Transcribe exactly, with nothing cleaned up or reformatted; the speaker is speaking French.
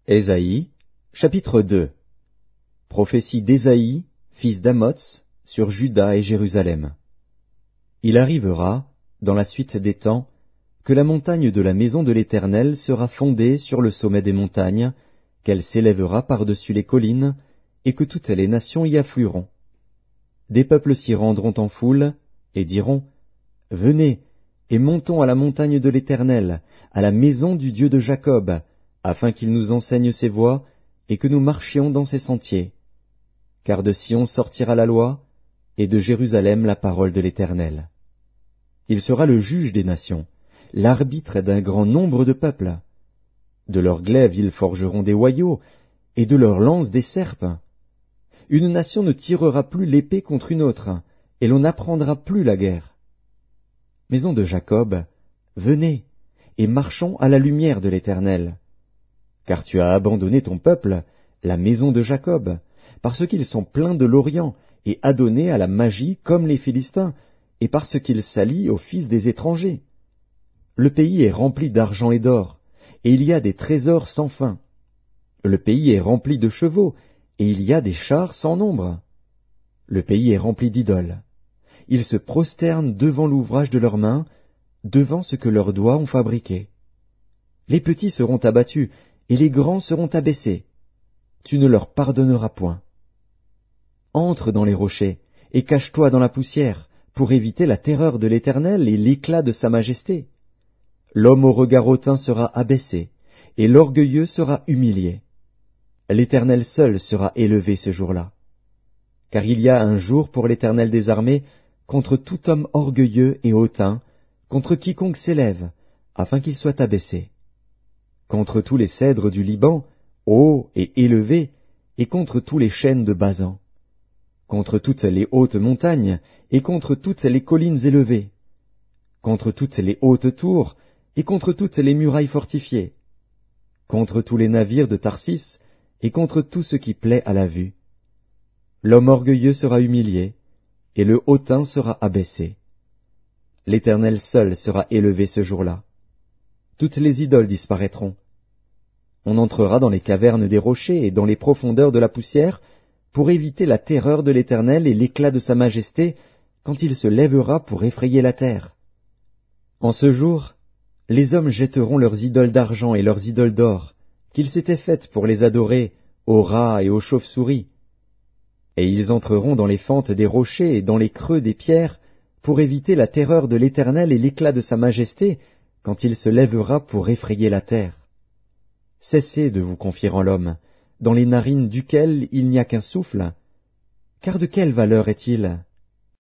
Ésaïe, chapitre deux. Prophétie d'Ésaïe, fils d'Amoz, sur Juda et Jérusalem. Il arrivera, dans la suite des temps, que la montagne de la maison de l'Éternel sera fondée sur le sommet des montagnes, qu'elle s'élèvera par-dessus les collines, et que toutes les nations y afflueront. Des peuples s'y rendront en foule, et diront, « Venez, et montons à la montagne de l'Éternel, à la maison du Dieu de Jacob, afin qu'il nous enseigne ses voies, et que nous marchions dans ses sentiers. Car de Sion sortira la loi, et de Jérusalem la parole de l'Éternel. Il sera le juge des nations, l'arbitre d'un grand nombre de peuples. De leurs glaives ils forgeront des hoyaux, et de leurs lances des serpes. Une nation ne tirera plus l'épée contre une autre, et l'on n'apprendra plus la guerre. Maison de Jacob, venez, et marchons à la lumière de l'Éternel. Car tu as abandonné ton peuple, la maison de Jacob, parce qu'ils sont pleins de l'Orient, et adonnés à la magie comme les Philistins, et parce qu'ils s'allient aux fils des étrangers. Le pays est rempli d'argent et d'or, et il y a des trésors sans fin. Le pays est rempli de chevaux, et il y a des chars sans nombre. Le pays est rempli d'idoles. Ils se prosternent devant l'ouvrage de leurs mains, devant ce que leurs doigts ont fabriqué. Les petits seront abattus, et les grands seront abaissés. Tu ne leur pardonneras point. Entre dans les rochers, et cache-toi dans la poussière, pour éviter la terreur de l'Éternel et l'éclat de sa majesté. L'homme au regard hautain sera abaissé, et l'orgueilleux sera humilié. L'Éternel seul sera élevé ce jour-là. Car il y a un jour pour l'Éternel des armées, contre tout homme orgueilleux et hautain, contre quiconque s'élève, afin qu'il soit abaissé. Contre tous les cèdres du Liban, hauts et élevés, et contre tous les chênes de Basan, contre toutes les hautes montagnes, et contre toutes les collines élevées, contre toutes les hautes tours, et contre toutes les murailles fortifiées, contre tous les navires de Tarsis, et contre tout ce qui plaît à la vue. L'homme orgueilleux sera humilié, et le hautain sera abaissé. L'Éternel seul sera élevé ce jour-là. Toutes les idoles disparaîtront. On entrera dans les cavernes des rochers et dans les profondeurs de la poussière, pour éviter la terreur de l'Éternel et l'éclat de sa majesté, quand il se lèvera pour effrayer la terre. En ce jour, les hommes jetteront leurs idoles d'argent et leurs idoles d'or, qu'ils s'étaient faites pour les adorer, aux rats et aux chauves-souris. Et ils entreront dans les fentes des rochers et dans les creux des pierres, pour éviter la terreur de l'Éternel et l'éclat de sa majesté, quand il se lèvera pour effrayer la terre. Cessez de vous confier en l'homme, dans les narines duquel il n'y a qu'un souffle. Car de quelle valeur est-il ?